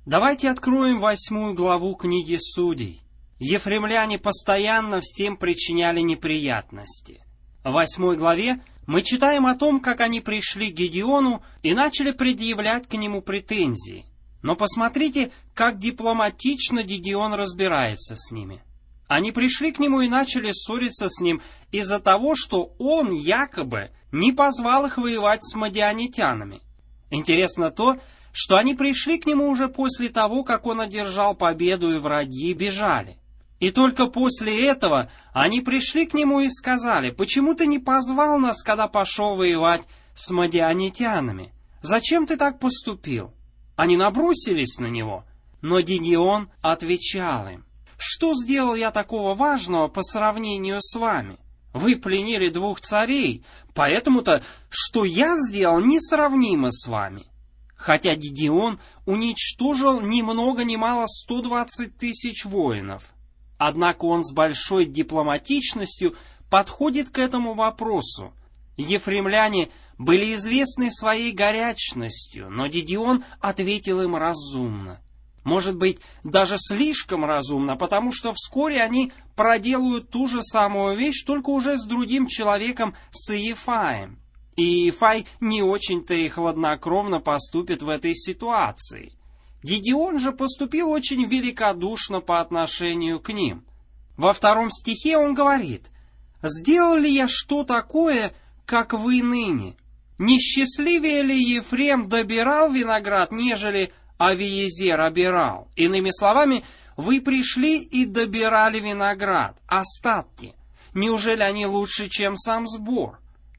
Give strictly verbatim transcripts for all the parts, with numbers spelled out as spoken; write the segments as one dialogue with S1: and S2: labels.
S1: Давайте откроем восьмую главу книги Судей. Ефремляне постоянно всем причиняли неприятности. В восьмой главе мы читаем о том, как они пришли к Гедеону и начали предъявлять к нему претензии. Но посмотрите, как дипломатично Гедеон разбирается с ними. Они пришли к нему и начали ссориться с ним из-за того, что он якобы не позвал их воевать с мадианитянами. Интересно то, что они пришли к нему уже после того, как он одержал победу и враги бежали. И только после этого они пришли к нему и сказали: «Почему ты не позвал нас, когда пошел воевать с мадианитянами? Зачем ты так поступил?» Они набросились на него, но Гедеон отвечал им: «Что сделал я такого важного по сравнению с вами? Вы пленили двух царей, поэтому-то, что я сделал, несравнимо с вами». Хотя Гедеон уничтожил ни много ни мало сто двадцать тысяч воинов. Однако он с большой дипломатичностью подходит к этому вопросу. Ефремляне были известны своей горячностью, но Гедеон ответил им разумно. Может быть, даже слишком разумно, потому что вскоре они проделают ту же самую вещь, только уже с другим человеком, с Иефаем. И Иефай не очень-то и хладнокровно поступит в этой ситуации. Гедеон же поступил очень великодушно по отношению к ним. Во втором стихе он говорит: «Сделал ли я что такое, как вы ныне? Не счастливее ли Ефрем добирал виноград, нежели Авиезер обирал? Иными словами, вы пришли и добирали виноград, остатки. Неужели они лучше, чем сам сбор?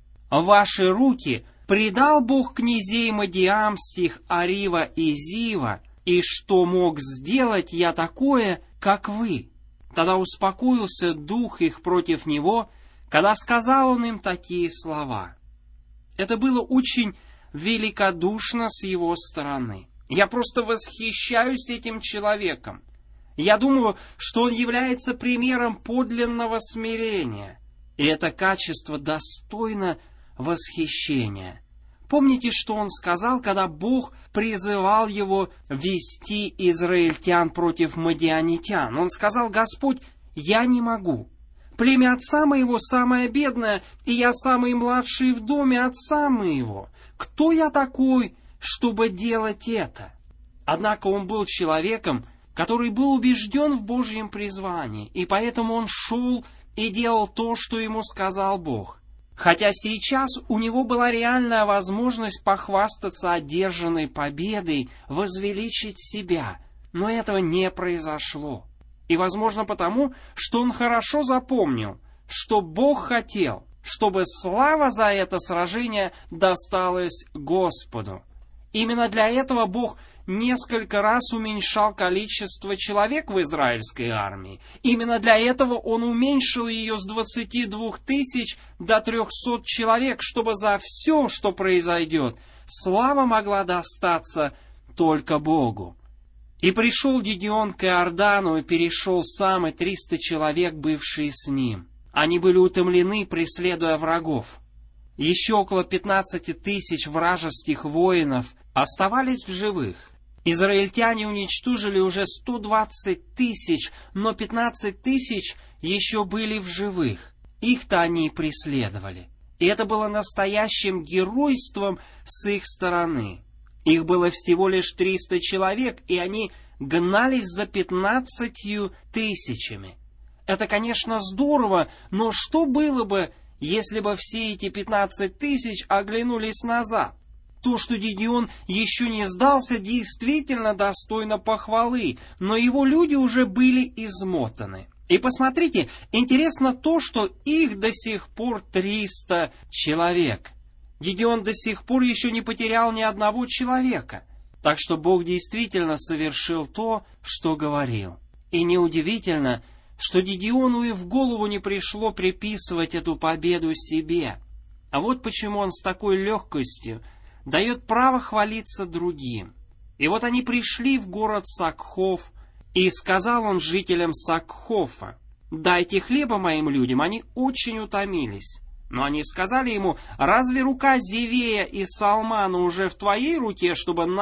S1: Ваши руки предал Бог князей Мадиамских, Арива и Зива, и что мог сделать я такое, как вы?» Тогда успокоился дух их против него, когда сказал он им такие слова. Это было очень великодушно с его стороны. Я просто восхищаюсь этим человеком. Я думаю, что он является примером подлинного смирения, и это качество достойно восхищения. Помните, что он сказал, когда Бог призывал его вести израильтян против мадианитян? Он сказал: «Господь, я не могу. Племя отца моего самое бедное, и я самый младший в доме отца моего. Кто я такой, чтобы делать это?» Однако он был человеком, который был убежден в Божьем призвании, и поэтому он шел и делал то, что ему сказал Бог. Хотя сейчас у него была реальная возможность похвастаться одержанной победой, возвеличить себя, но этого не произошло. И, возможно, потому, что он хорошо запомнил, что Бог хотел, чтобы слава за это сражение досталась Господу. Именно для этого Бог несколько раз уменьшал количество человек в израильской армии. Именно для этого он уменьшил ее с двадцати двух тысяч до трехсот человек, чтобы за все, что произойдет, слава могла достаться только Богу. И пришел Гедеон к Иордану, и перешел сам, и триста человек, бывшие с ним. Они были утомлены, преследуя врагов. Еще около пятнадцати тысяч вражеских воинов оставались в живых. Израильтяне уничтожили уже сто двадцать тысяч, но пятнадцать тысяч еще были в живых. Их-то они и преследовали. И это было настоящим геройством с их стороны. Их было всего лишь триста человек, и они гнались за пятнадцатью тысячами. Это, конечно, здорово, но что было бы, если бы все эти пятнадцать тысяч оглянулись назад? То, что Гедеон еще не сдался, действительно достойно похвалы, но его люди уже были измотаны. И посмотрите, интересно то, что их до сих пор триста человек. Гедеон до сих пор еще не потерял ни одного человека. Так что Бог действительно совершил то, что говорил. И неудивительно, что Гедеону и в голову не пришло приписывать эту победу себе. А вот почему он с такой легкостью дает право хвалиться другим. И вот они пришли в город Сакхов, и сказал он жителям Сакхофа: «Дайте хлеба моим людям, они очень утомились». Но они сказали ему: «Разве рука Зевея и Салмана уже в твоей руке, чтобы нам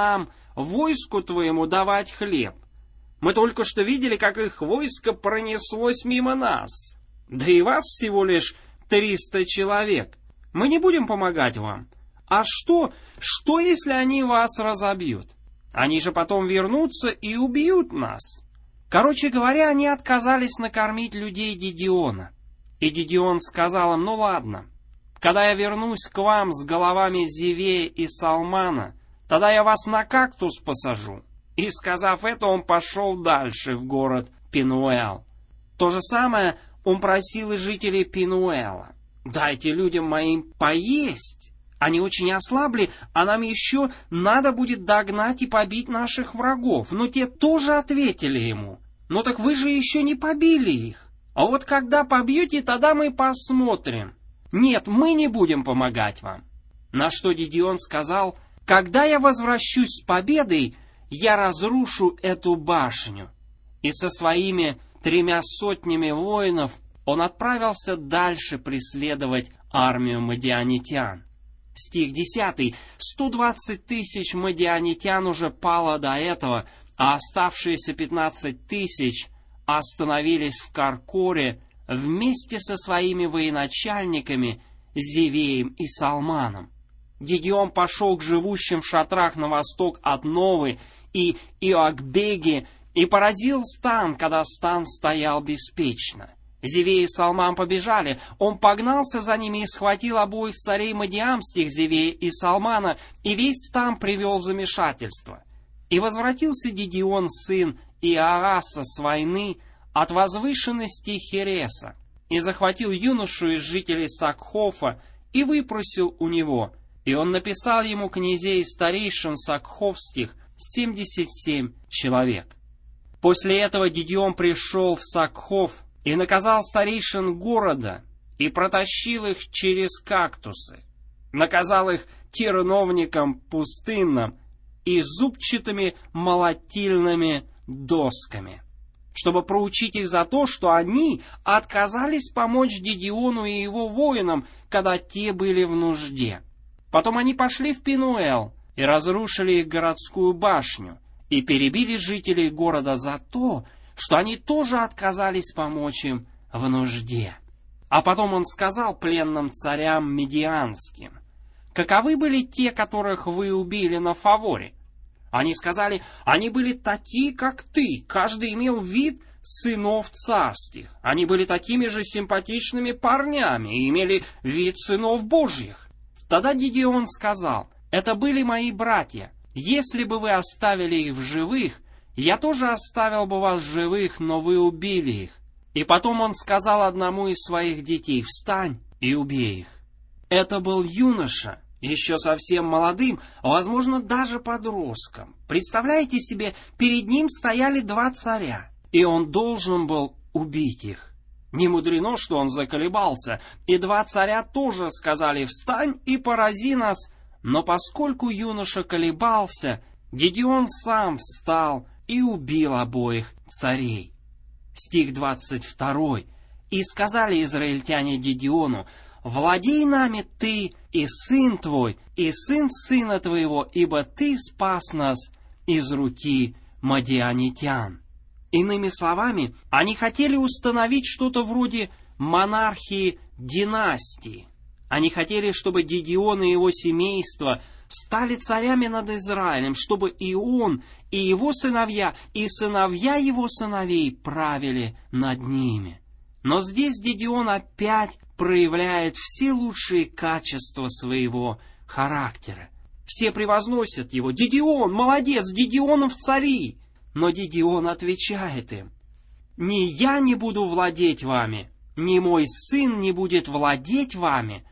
S1: войску твоему давать хлеб? Мы только что видели, как их войско пронеслось мимо нас. Да и вас всего лишь триста человек. Мы не будем помогать вам. А что, что если они вас разобьют? Они же потом вернутся и убьют нас. Короче говоря, они отказались накормить людей Гидеона. И Гидеон сказал им: ну ладно, когда я вернусь к вам с головами Зевея и Салмана, тогда я вас на кактус посажу. И, сказав это, он пошел дальше в город Пенуэл. То же самое он просил и жителей Пенуэла: дайте людям моим поесть. Они очень ослабли, а нам еще надо будет догнать и побить наших врагов. Но те тоже ответили ему: ну так вы же еще не побили их. А вот когда побьете, тогда мы посмотрим. Нет, мы не будем помогать вам. На что Гидеон сказал: когда я возвращусь с победой, я разрушу эту башню. И со своими тремя сотнями воинов он отправился дальше преследовать армию мадианитян. Стих десятый. сто двадцать тысяч мадианитян уже пало до этого, а оставшиеся пятнадцать тысяч остановились в Каркоре вместе со своими военачальниками Зевеем и Салманом. Гидеон пошел к живущим в шатрах на восток от Новы и Иоакбеги и поразил стан, когда стан стоял беспечно. Зевей и Салман побежали, он погнался за ними и схватил обоих царей мадиамских, Зевея и Салмана, и весь стан привел в замешательство. И возвратился Гидеон, сын Иоаса, с войны от возвышенности Хереса, и захватил юношу из жителей Сакхофа и выпросил у него, и он написал ему князей и старейшин сакховских семьдесят семь человек. После этого Гидеон пришел в Сакхов и наказал старейшин города и протащил их через кактусы, наказал их терновникам пустынным и зубчатыми молотильными досками, чтобы проучить их за то, что они отказались помочь Гидеону и его воинам, когда те были в нужде. Потом они пошли в Пенуэл и разрушили их городскую башню, и перебили жителей города за то, что они тоже отказались помочь им в нужде. А потом он сказал пленным царям медианским: каковы были те, которых вы убили на Фаворе? Они сказали: они были такие, как ты, каждый имел вид сынов царских. Они были такими же симпатичными парнями и имели вид сынов Божьих. Тогда Гидеон сказал: это были мои братья. Если бы вы оставили их в живых, я тоже оставил бы вас в живых, но вы убили их. И потом он сказал одному из своих детей: встань и убей их. Это был юноша, еще совсем молодым, возможно, даже подростком. Представляете себе, перед ним стояли два царя, и он должен был убить их. Не мудрено, что он заколебался, и два царя тоже сказали: встань и порази нас. Но поскольку юноша колебался, Гидеон сам встал и убил обоих царей. Стих двадцать второй. И сказали израильтяне Гидеону: владей нами ты и сын твой, и сын сына твоего, ибо ты спас нас из руки мадианитян. Иными словами, они хотели установить что-то вроде монархии династии. Они хотели, чтобы Гидеон и его семейство стали царями над Израилем, чтобы и он, и его сыновья, и сыновья его сыновей правили над ними. Но здесь Гидеон опять проявляет все лучшие качества своего характера. Все превозносят его: Гидеон, молодец, Гидеон в цари. Но Гидеон отвечает им: «Ни я не буду владеть вами, ни мой сын не будет владеть вами,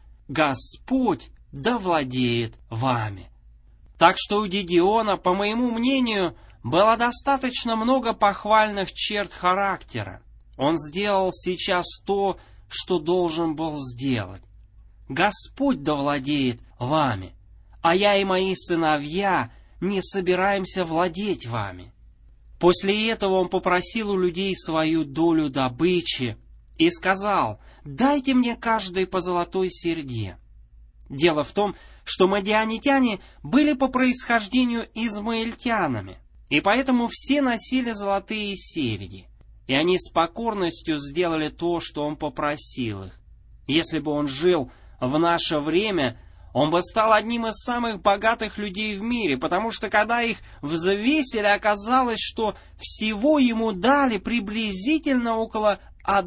S1: Господь да владеет вами». Так что у Гидеона, по моему мнению, было достаточно много похвальных черт характера. Он сделал сейчас то, что должен был сделать. Господь да владеет вами, а я и мои сыновья не собираемся владеть вами. После этого он попросил у людей свою долю добычи и сказал: «Дайте мне каждый по золотой серьге». Дело в том, что мадианитяне были по происхождению измаильтянами, и поэтому все носили золотые серьги, и они с покорностью сделали то, что он попросил их. Если бы он жил в наше время, он бы стал одним из самых богатых людей в мире, потому что когда их взвесили, оказалось, что всего ему дали приблизительно около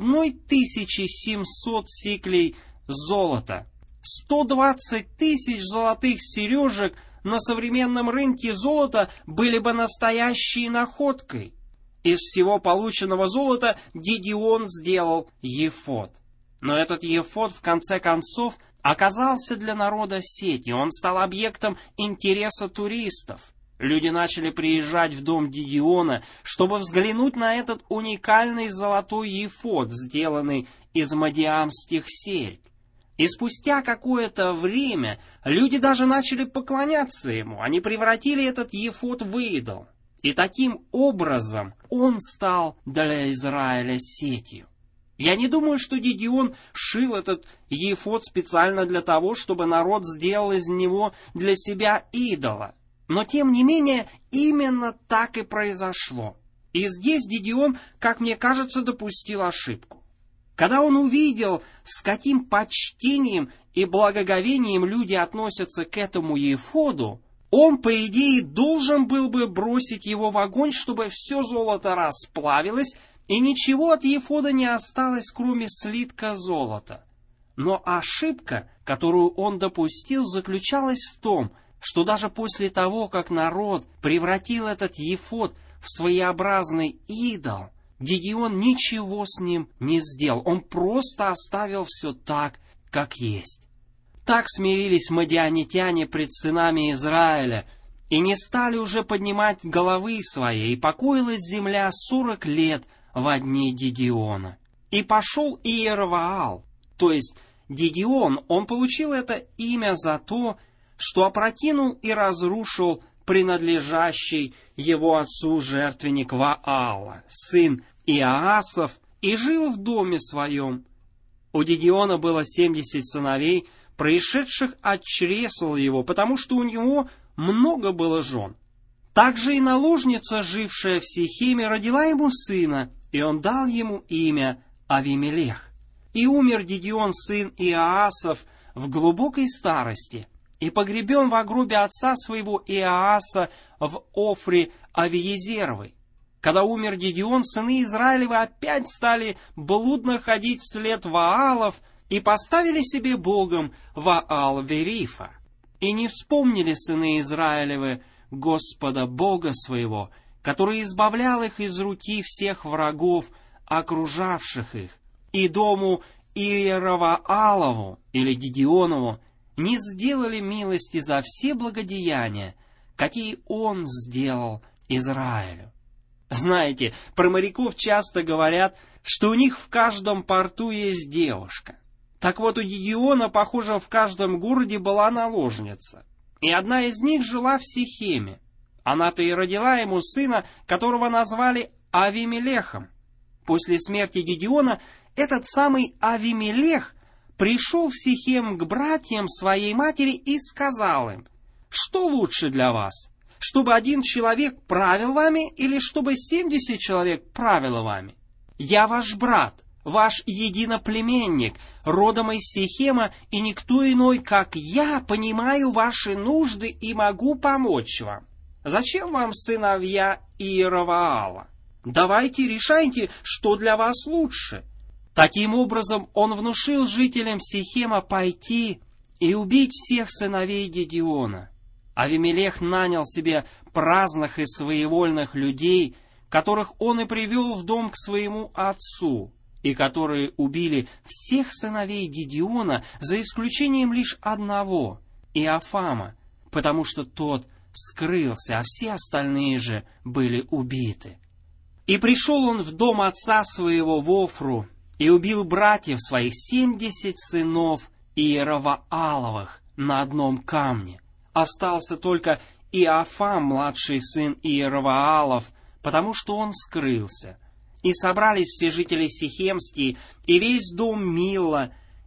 S1: тысяча семьсот сиклей золота. сто двадцать тысяч золотых сережек на современном рынке золота были бы настоящей находкой. Из всего полученного золота Гидеон сделал ефод. Но этот ефод, в конце концов, оказался для народа сетью. Он стал объектом интереса туристов. Люди начали приезжать в дом Гидеона, чтобы взглянуть на этот уникальный золотой ефод, сделанный из мадиамских серьг. И спустя какое-то время люди даже начали поклоняться ему. Они превратили этот ефод в идол. И таким образом он стал для Израиля сетью. Я не думаю, что Гидеон шил этот ефод специально для того, чтобы народ сделал из него для себя идола. Но тем не менее, именно так и произошло. И здесь Гидеон, как мне кажется, допустил ошибку. Когда он увидел, с каким почтением и благоговением люди относятся к этому ефоду, он, по идее, должен был бы бросить его в огонь, чтобы все золото расплавилось, и ничего от ефода не осталось, кроме слитка золота. Но ошибка, которую он допустил, заключалась в том, что даже после того, как народ превратил этот ефод в своеобразный идол, Гидеон ничего с ним не сделал. Он просто оставил все так, как есть. Так смирились мадианитяне пред сынами Израиля, и не стали уже поднимать головы свои, и покоилась земля сорок лет во дни Гидеона. И пошел Иеровоал, то есть Гидеон, он получил это имя за то, что опрокинул и разрушил принадлежащий его отцу жертвенник Ваала, сын Иоасов, и жил в доме своем. У Гидеона было семьдесят сыновей, происшедших от чресла его, потому что у него много было жен. Также и наложница, жившая в Сихеме, родила ему сына, и он дал ему имя Авимелех. И умер Гидеон, сын Иоасов, в глубокой старости, и погребен во гробе отца своего Иоаса в Офре Авиезеровой. Когда умер Гидеон, сыны Израилевы опять стали блудно ходить вслед Ваалов и поставили себе богом Ваал-Верифа. И не вспомнили сыны Израилевы Господа Бога своего, который избавлял их из руки всех врагов, окружавших их, и дому Иеровоалову или Гидеонову не сделали милости за все благодеяния, какие он сделал Израилю. Знаете, про моряков часто говорят, что у них в каждом порту есть девушка. Так вот, у Гидеона, похоже, в каждом городе была наложница. И одна из них жила в Сихеме. Она-то и родила ему сына, которого назвали Авимелехом. После смерти Гидеона этот самый Авимелех пришел в Сихем к братьям своей матери и сказал им: «Что лучше для вас? Чтобы один человек правил вами или чтобы семьдесят человек правило вами? Я ваш брат, ваш единоплеменник, родом из Сихема, и никто иной, как я, понимаю ваши нужды и могу помочь вам. Зачем вам сыновья Иеровоала? Давайте решайте, что для вас лучше». Таким образом, он внушил жителям Сихема пойти и убить всех сыновей Гидеона. Авимелех нанял себе праздных и своевольных людей, которых он и привел в дом к своему отцу, и которые убили всех сыновей Гидеона, за исключением лишь одного, Иофама, потому что тот скрылся, а все остальные же были убиты. И пришел он в дом отца своего в Офру, и убил братьев своих, семьдесят сынов Иеровоаловых, на одном камне. Остался только Иофам, младший сын Иеровоалов, потому что он скрылся. И собрались все жители Сихемские, и весь дом Милла,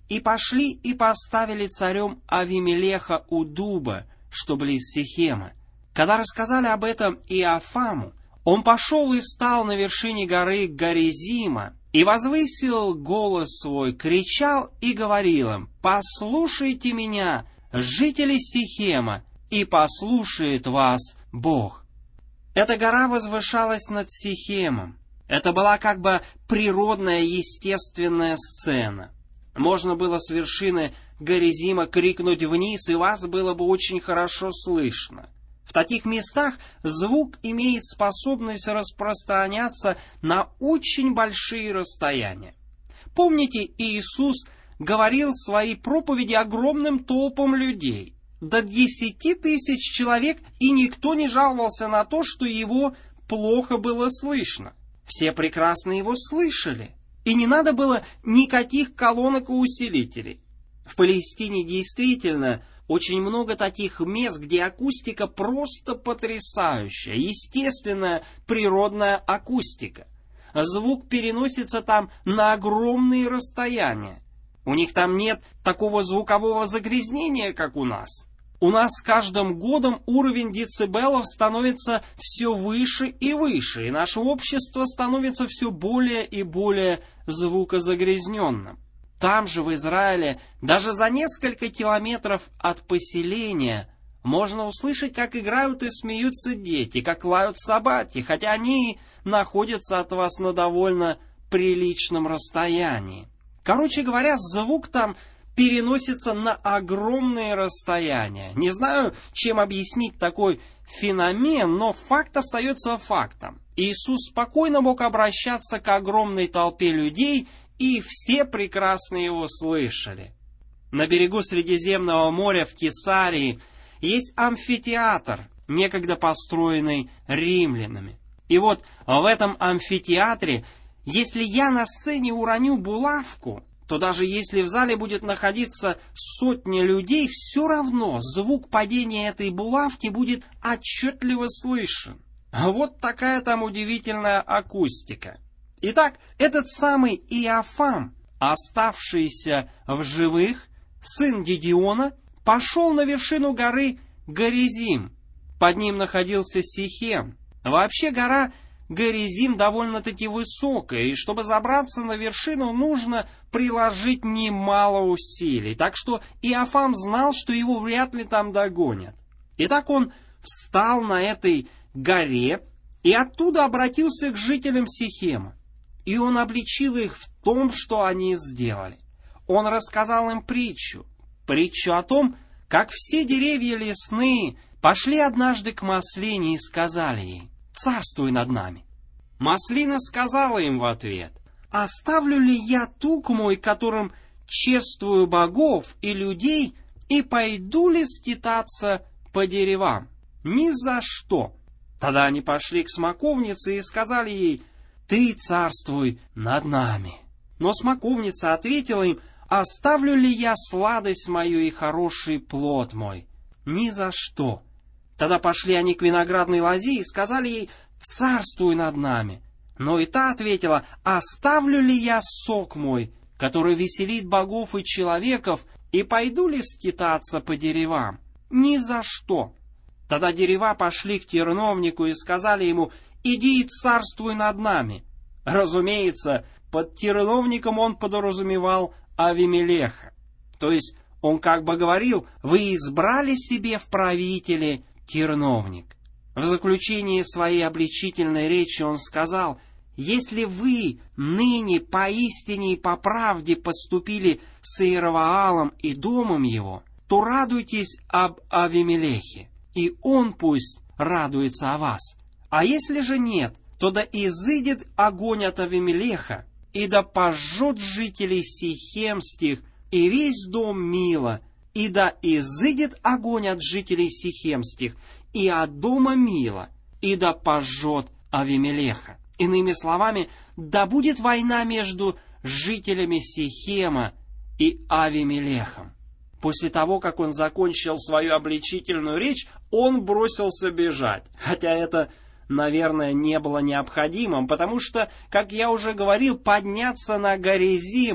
S1: и пошли и поставили царем Авимелеха у дуба, что близ Сихема. Когда рассказали об этом Иофаму, он пошел и стал на вершине горы Горизима, и возвысил голос свой, кричал и говорил им: «Послушайте меня, жители Сихема, и послушает вас Бог». Эта гора возвышалась над Сихемом. Это была как бы природная, естественная сцена. Можно было с вершины Горизима крикнуть вниз, и вас было бы очень хорошо слышно. В таких местах звук имеет способность распространяться на очень большие расстояния. Помните, Иисус говорил в своей проповеди огромным толпам людей, до десяти тысяч человек, и никто не жаловался на то, что его плохо было слышно. Все прекрасно его слышали, и не надо было никаких колонок и усилителей. В Палестине действительно очень много таких мест, где акустика просто потрясающая, естественная природная акустика. Звук переносится там на огромные расстояния. У них там нет такого звукового загрязнения, как у нас. У нас с каждым годом уровень децибелов становится все выше и выше, и наше общество становится все более и более звукозагрязненным. Там же, в Израиле, даже за несколько километров от поселения можно услышать, как играют и смеются дети, как лают собаки, хотя они находятся от вас на довольно приличном расстоянии. Короче говоря, звук там переносится на огромные расстояния. Не знаю, чем объяснить такой феномен, но факт остается фактом. Иисус спокойно мог обращаться к огромной толпе людей, и все прекрасно его слышали. На берегу Средиземного моря в Кесарии есть амфитеатр, некогда построенный римлянами. И вот в этом амфитеатре, если я на сцене уроню булавку, то даже если в зале будет находиться сотни людей, все равно звук падения этой булавки будет отчетливо слышен. Вот такая там удивительная акустика. Итак, этот самый Иофам, оставшийся в живых, сын Гедеона, пошел на вершину горы Горизим. Под ним находился Сихем. Вообще гора Горизим довольно-таки высокая, и чтобы забраться на вершину, нужно приложить немало усилий. Так что Иофам знал, что его вряд ли там догонят. Итак, он встал на этой горе и оттуда обратился к жителям Сихема. И он обличил их в том, что они сделали. Он рассказал им притчу, притчу о том, как все деревья лесные пошли однажды к маслине и сказали ей: «Царствуй над нами». Маслина сказала им в ответ: «Оставлю ли я тук мой, которым чествую богов и людей, и пойду ли скитаться по деревам? Ни за что». Тогда они пошли к смоковнице и сказали ей: «Ты царствуй над нами». Но смоковница ответила им: «Оставлю ли я сладость мою и хороший плод мой? Ни за что». Тогда пошли они к виноградной лозе и сказали ей: «Царствуй над нами». Но и та ответила: «Оставлю ли я сок мой, который веселит богов и человеков, и пойду ли скитаться по деревам? Ни за что». Тогда дерева пошли к терновнику и сказали ему: «Иди и царствуй над нами». Разумеется, под терновником он подразумевал Авимелеха. То есть он как бы говорил: «Вы избрали себе в правители терновник». В заключении своей обличительной речи он сказал: «Если вы ныне поистине и по правде поступили с Иеровоамом и домом его, то радуйтесь об Авимелехе, и он пусть радуется о вас. А если же нет, то да изыдет огонь от Авимелеха, и да пожжет жителей Сихемских и весь дом Мила, и да изыдет огонь от жителей Сихемских и от дома Мила, и да пожжет Авимелеха». Иными словами, да будет война между жителями Сихема и Авимелехом. После того, как он закончил свою обличительную речь, он бросился бежать. Хотя это, наверное, не было необходимым, потому что, как я уже говорил, подняться на Горизим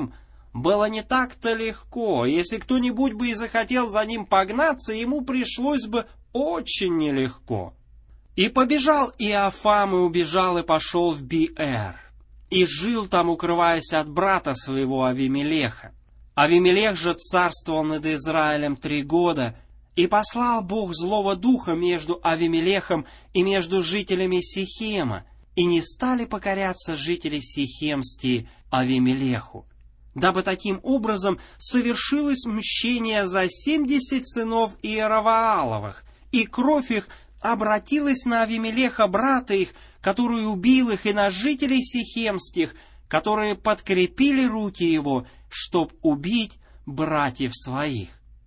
S1: было не так-то легко. Если кто-нибудь бы и захотел за ним погнаться, ему пришлось бы очень нелегко. И побежал Иофам, и убежал, и пошел в Биэр, и жил там, укрываясь от брата своего Авимелеха. Авимелех же царствовал над Израилем три года, и послал Бог злого духа между Авимелехом и между жителями Сихема, и не стали покоряться жители Сихемские Авимелеху, дабы таким образом совершилось мщение за семьдесят сынов Иеровоаловых, и кровь их обратилась на Авимелеха, брата их, который убил их, и на жителей Сихемских, которые подкрепили руки его, чтоб убить братьев своих.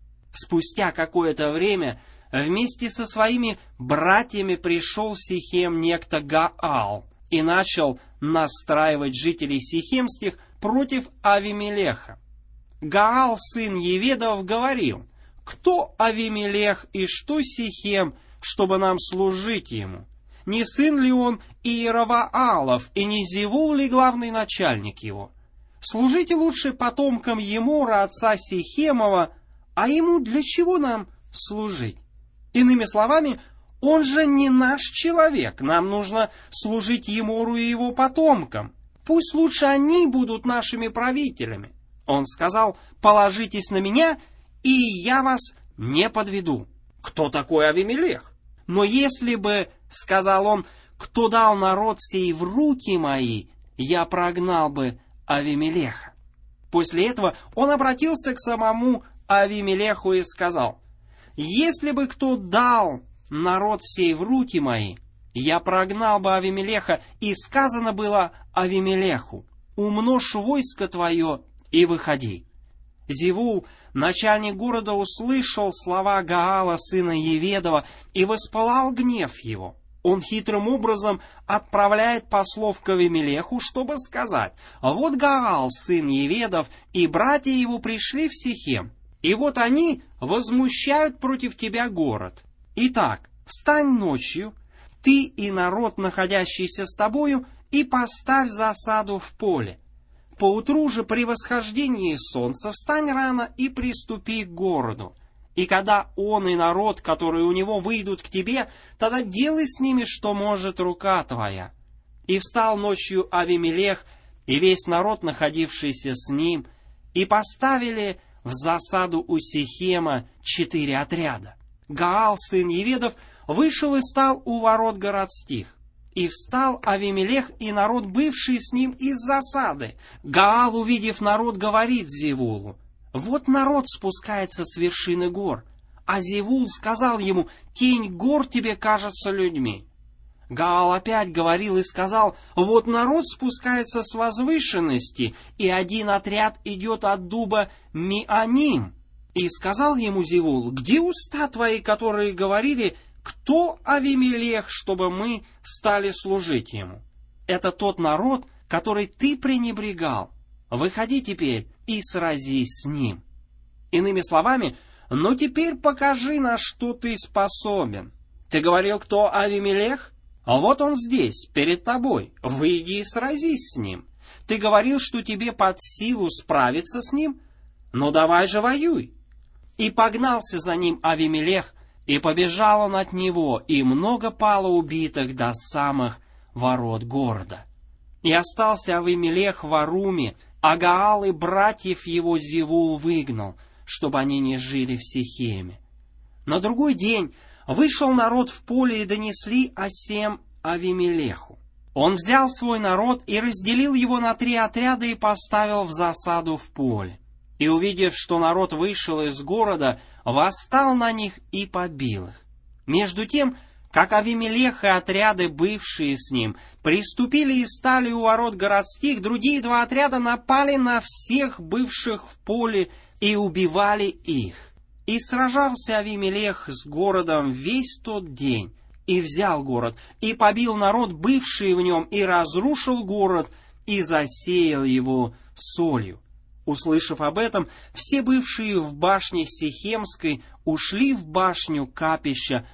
S1: Спустя какое-то время вместе со своими братьями пришел в Сихем некто Гаал и начал настраивать жителей Сихемских против Авимелеха. Гаал, сын Еведов, говорил: «Кто Авимелех и что Сихем, чтобы нам служить ему? Не сын ли он Иеровоалов, и не Зевул ли главный начальник его? Служите лучше потомкам Емора, отца Сихемова, а ему для чего нам служить? Иными словами, он же не наш человек, нам нужно служить Емору и его потомкам. Пусть лучше они будут нашими правителями». Он сказал: «Положитесь на меня, и я вас не подведу». Кто такой Авимелех? Но если бы, сказал он, кто дал народ сей в руки мои, я прогнал бы Авимелеха. После этого он обратился к самому Авимелеху и сказал: если бы кто дал народ сей в руки мои, я прогнал бы Авимелеха, и сказано было Авимелеху: умножь войско твое и выходи. Зевул, начальник города, услышал слова Гаала, сына Еведова, и воспылал гнев его. Он хитрым образом отправляет послов к Авимелеху, чтобы сказать: вот Гаал, сын Еведов, и братья его пришли в Сихем, и вот они возмущают против тебя город. Итак, встань ночью, ты и народ, находящийся с тобою, и поставь засаду в поле. Поутру же при восхождении солнца встань рано и приступи к городу. И когда он и народ, которые у него, выйдут к тебе, тогда делай с ними, что может рука твоя. И встал ночью Авимелех и весь народ, находившийся с ним, и поставили в засаду у Сихема четыре отряда. Гаал, сын Еведов, вышел и стал у ворот городских. И встал Авимелех и народ, бывший с ним, из засады. Гаал, увидев народ, говорит Зевулу: вот народ спускается с вершины гор. А Зевул сказал ему: тень гор тебе кажется людьми. Гаал опять говорил и сказал: вот народ спускается с возвышенности, и один отряд идет от дуба Мианим. И сказал ему Зевул: где уста твои, которые говорили: кто Авимелех, чтобы мы стали служить ему? Это тот народ, который ты пренебрегал. Выходи теперь и сразись с ним. Иными словами, ну теперь покажи, на что ты способен. Ты говорил, кто Авимелех? А вот он здесь, перед тобой. Выйди и сразись с ним. Ты говорил, что тебе под силу справиться с ним? Ну давай же воюй. И погнался за ним Авимелех, и побежал он от него, и много пало убитых до самых ворот города. И остался Авимелех в Аруме, а Гаал и братьев его Зевул выгнал, чтобы они не жили в Сихеме. На другой день вышел народ в поле, и донесли о сем Авимелеху. Он взял свой народ и разделил его на три отряда и поставил в засаду в поле. И, увидев, что народ вышел из города, восстал на них и побил их. Между тем, как Авимелех и отряды, бывшие с ним, приступили и стали у ворот городских, другие два отряда напали на всех бывших в поле и убивали их. И сражался Авимелех с городом весь тот день, и взял город, и побил народ, бывший в нем, и разрушил город, и засеял его солью. Услышав об этом, все бывшие в башне Сихемской ушли в башню капища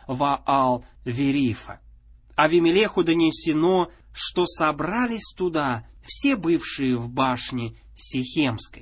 S1: Ваал-Верифа. Авимелеху донесено, что собрались туда все бывшие в башне Сихемской.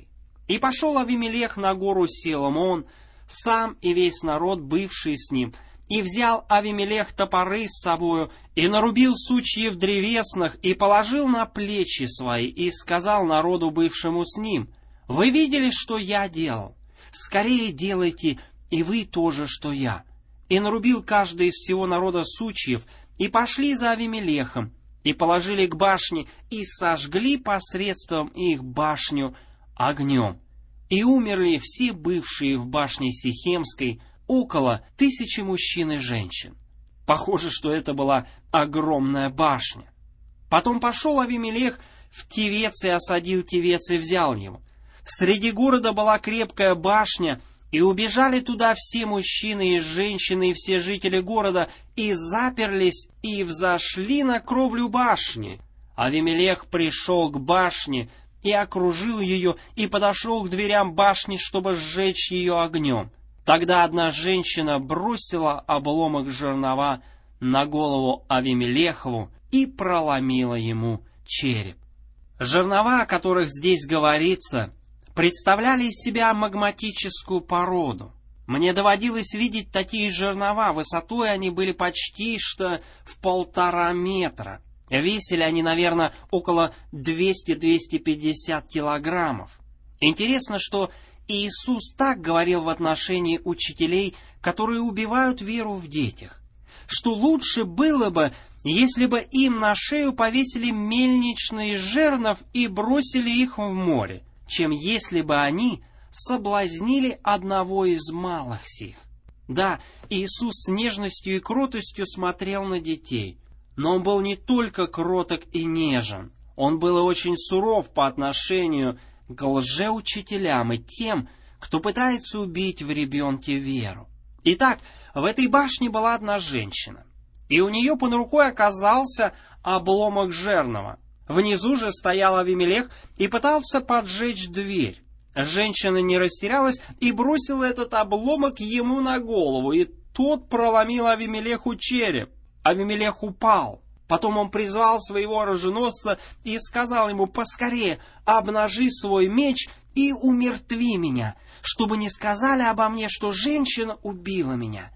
S1: И пошел Авимелех на гору Силомон, сам и весь народ, бывший с ним, и взял Авимелех топоры с собою, и нарубил сучьев древесных, и положил на плечи свои, и сказал народу, бывшему с ним: «Вы видели, что я делал? Скорее делайте и вы тоже, что я». И нарубил каждый из всего народа сучьев, и пошли за Авимелехом, и положили к башне, и сожгли посредством их башню огнем. И умерли все бывшие в башне Сихемской, около тысячи мужчин и женщин. Похоже, что это была огромная башня. Потом пошел Авимелех в Тевец и осадил Тевец и взял его. Среди города была крепкая башня, и убежали туда все мужчины и женщины и все жители города, и заперлись, и взошли на кровлю башни. Авимелех пришел к башне и окружил ее, и подошел к дверям башни, чтобы сжечь ее огнем. Тогда одна женщина бросила обломок жернова на голову Авимелехову и проломила ему череп. Жернова, о которых здесь говорится, представляли из себя магматическую породу. Мне доводилось видеть такие жернова, высотой они были почти что в полтора метра. Весили они, наверное, около двести-двести пятьдесят килограммов. Интересно, что Иисус так говорил в отношении учителей, которые убивают веру в детях, что лучше было бы, если бы им на шею повесили мельничный жернов и бросили их в море, чем если бы они соблазнили одного из малых сих. Да, Иисус с нежностью и кротостью смотрел на детей, но Он был не только кроток и нежен, Он был и очень суров по отношению к лжеучителям и тем, кто пытается убить в ребенке веру. Итак, в этой башне была одна женщина, и у нее под рукой оказался обломок жернова. Внизу же стоял Авимелех и пытался поджечь дверь. Женщина не растерялась и бросила этот обломок ему на голову, и тот проломил Авимелеху череп. Авимелех упал. Потом он призвал своего оруженосца и сказал ему: «Поскорее обнажи свой меч и умертви меня, чтобы не сказали обо мне, что женщина убила меня».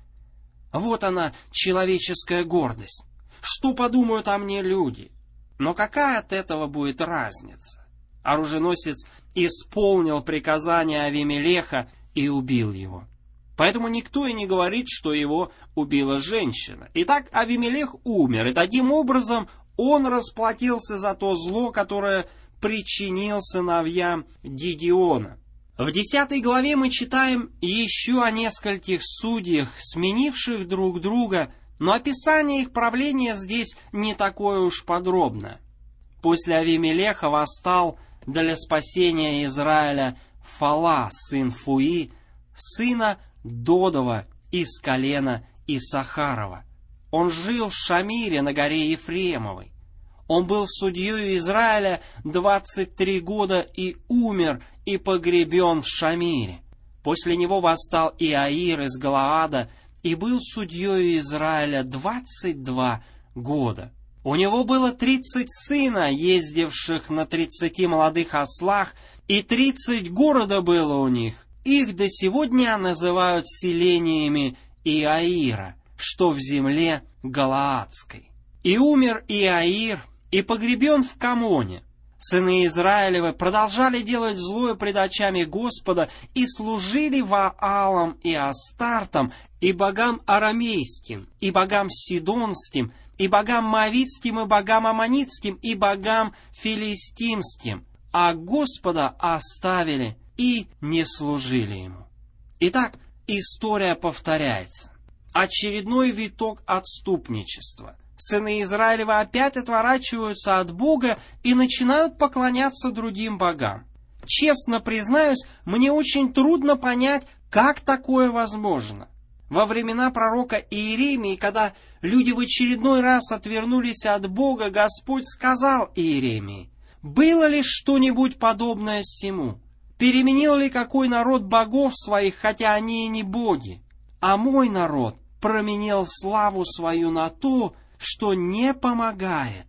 S1: Вот она, человеческая гордость. Что подумают о мне люди? Но какая от этого будет разница? Оруженосец исполнил приказание Авимелеха и убил его. Поэтому никто и не говорит, что его убила женщина. Итак, Авимелех умер, и таким образом он расплатился за то зло, которое причинил сыновьям Гидеона. В десятой главе мы читаем еще о нескольких судьях, сменивших друг друга, но описание их правления здесь не такое уж подробное. После Авимелеха восстал для спасения Израиля Фала, сын Фуи, сына Додова из колена Исахарова. Он жил в Шамире на горе Ефремовой. Он был судьей Израиля двадцать три года и умер и погребен в Шамире. После него восстал Иаир из Галаада и был судьей Израиля двадцать два года. У него было тридцать сына, ездивших на тридцати молодых ослах, и тридцать города было у них. Их до сего дня называют селениями Иаира, что в земле Галаадской. И умер Иаир, и погребен в Камоне. Сыны Израилевы продолжали делать злое пред очами Господа и служили Ваалам и Астартам, и богам арамейским, и богам сидонским, и богам моавитским, и богам аммонитским, и богам филистимским, а Господа оставили и не служили Ему. Итак, история повторяется. Очередной виток отступничества. Сыны Израилева опять отворачиваются от Бога и начинают поклоняться другим богам. Честно признаюсь, мне очень трудно понять, как такое возможно. Во времена пророка Иеремии, когда люди в очередной раз отвернулись от Бога, Господь сказал Иеремии: «Было ли что-нибудь подобное сему? Переменил ли какой народ богов своих, хотя они и не боги? А мой народ променял славу свою на то, что не помогает».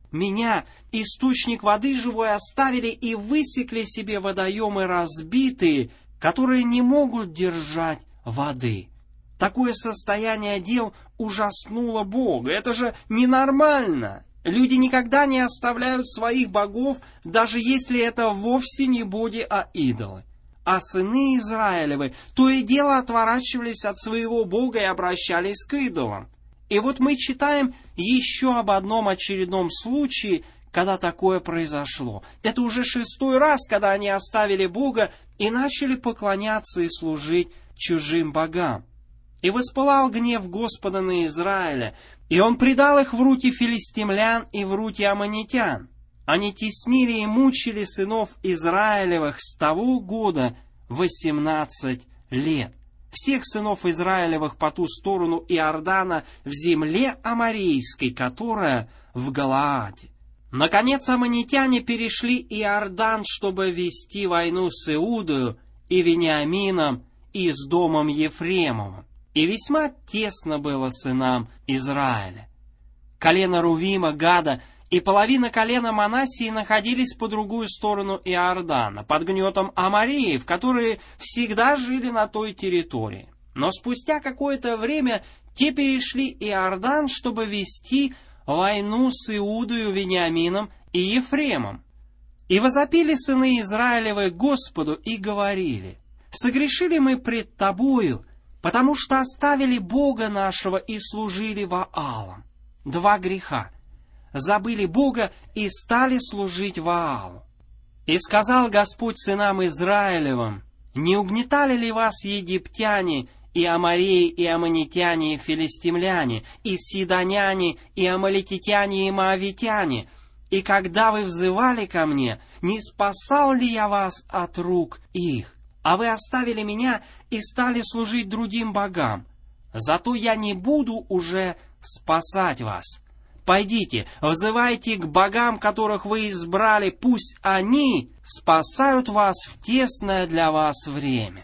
S1: меня, источник воды живой, оставили и высекли себе водоемы разбитые, которые не могут держать воды. Такое состояние дел ужаснуло Бога. Это же ненормально. Люди никогда не оставляют своих богов, даже если это вовсе не боги, а идолы. А сыны Израилевы то и дело отворачивались от своего Бога и обращались к идолам. И вот мы читаем еще об одном очередном случае, когда такое произошло. Это уже шестой раз, когда они оставили Бога и начали поклоняться и служить чужим богам. «И воспылал гнев Господа на Израиля, и он предал их в руки филистимлян и в руки аммонитян. Они теснили и мучили сынов Израилевых с того года восемнадцать лет. Всех сынов Израилевых по ту сторону Иордана в земле Аморейской, которая в Галааде. Наконец аммонитяне перешли Иордан, чтобы вести войну с Иудою и Вениамином и с домом Ефремовым. И весьма тесно было сынам Израиля. Колено Рувима, Гада и половина колена Манассии находились по другую сторону Иордана, под гнетом амореев, которые всегда жили на той территории. Но спустя какое-то время те перешли Иордан, чтобы вести войну с Иудою, Вениамином и Ефремом. И возопили сыны Израилевы Господу и говорили: «Согрешили мы пред Тобою, потому что оставили Бога нашего и служили Ваалам». Два греха. Забыли Бога и стали служить Ваалу. И сказал Господь сынам Израилевым: «Не угнетали ли вас египтяне, и амореи, и аммонитяне, и филистимляне, и сидоняне, и амаликитяне, и моавитяне? И когда вы взывали ко мне, не спасал ли я вас от рук их? А вы оставили меня и стали служить другим богам. Зато я не буду уже спасать вас. Пойдите, взывайте к богам, которых вы избрали, пусть они спасают вас в тесное для вас время».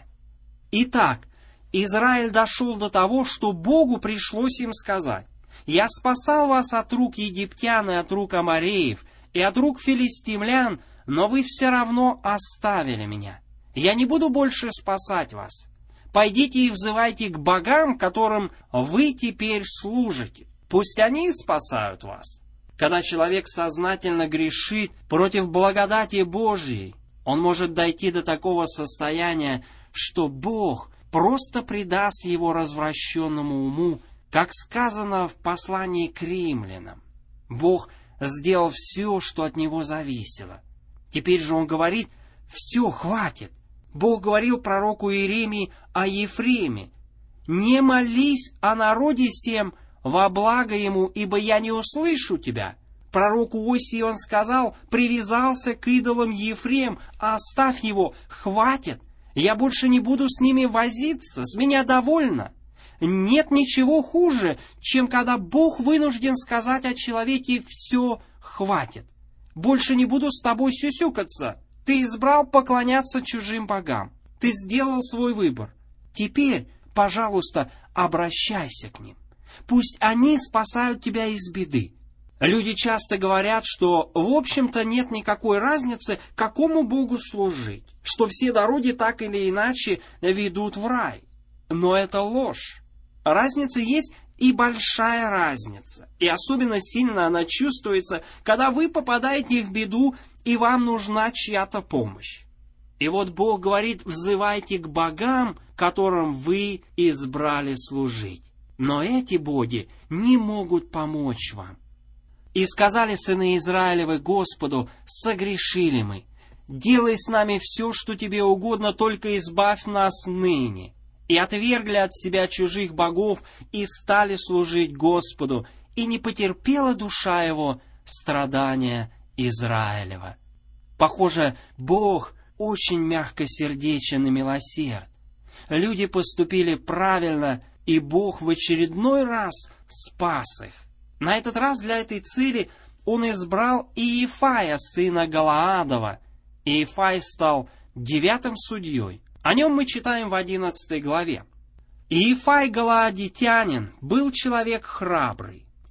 S1: Итак, Израиль дошел до того, что Богу пришлось им сказать: «Я спасал вас от рук египтян и от рук амореев, и от рук филистимлян, но вы все равно оставили меня. Я не буду больше спасать вас. Пойдите и взывайте к богам, которым вы теперь служите. Пусть они спасают вас». Когда человек сознательно грешит против благодати Божьей, он может дойти до такого состояния, что Бог просто предаст его развращенному уму, как сказано в послании к римлянам. Бог сделал все, что от него зависело. Теперь же он говорит: «Все, хватит». Бог говорил пророку Иеремии о Ефреме: «Не молись о народе сем во благо ему, ибо я не услышу тебя». Пророку Осии он сказал: «Привязался к идолам Ефрем, оставь его, хватит. Я больше не буду с ними возиться, с меня довольно». Нет ничего хуже, чем когда Бог вынужден сказать о человеке: «Все, хватит. Больше не буду с тобой сюсюкаться. Ты избрал поклоняться чужим богам. Ты сделал свой выбор. Теперь, пожалуйста, обращайся к ним. Пусть они спасают тебя из беды». Люди часто говорят, что в общем-то нет никакой разницы, какому богу служить, что все дороги так или иначе ведут в рай. Но это ложь. Разница есть, и большая разница. И особенно сильно она чувствуется, когда вы попадаете в беду, и вам нужна чья-то помощь. И вот Бог говорит: взывайте к богам, которым вы избрали служить. Но эти боги не могут помочь вам. И сказали сыны Израилевы Господу: согрешили мы. Делай с нами все, что тебе угодно, только избавь нас ныне. И отвергли от себя чужих богов, и стали служить Господу, и не потерпела душа его страдания Израилева. Похоже, Бог очень мягкосердечен и милосерд. Люди поступили правильно, и Бог в очередной раз спас их. На этот раз для этой цели Он избрал Иефая, сына Галаадова. Иефай стал девятым судьей. О нем мы читаем в одиннадцатой главе. Иефай галаадитянин был человек храбрый.